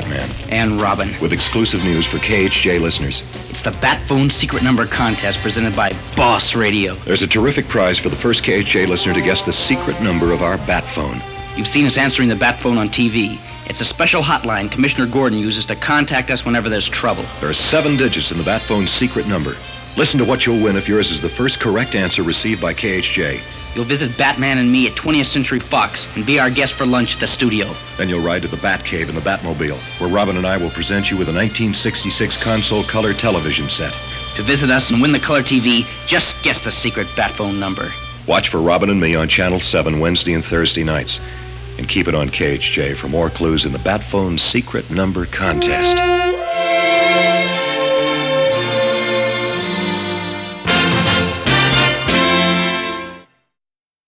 Batman. And Robin. With exclusive news for KHJ listeners. It's the Bat Phone Secret Number Contest presented by Boss Radio. There's a terrific prize for the first KHJ listener to guess the secret number of our Bat Phone. You've seen us answering the Bat Phone on TV. It's a special hotline Commissioner Gordon uses to contact us whenever there's trouble. There are 7 digits in the Bat Phone's secret number. Listen to what you'll win if yours is the first correct answer received by KHJ. You'll visit Batman and me at 20th Century Fox and be our guest for lunch at the studio. Then you'll ride to the Batcave in the Batmobile, where Robin and I will present you with a 1966 console color television set. To visit us and win the color TV, just guess the secret Bat Phone number. Watch for Robin and me on Channel 7 Wednesday and Thursday nights. And keep it on KHJ for more clues in the Bat Phone Secret Number Contest.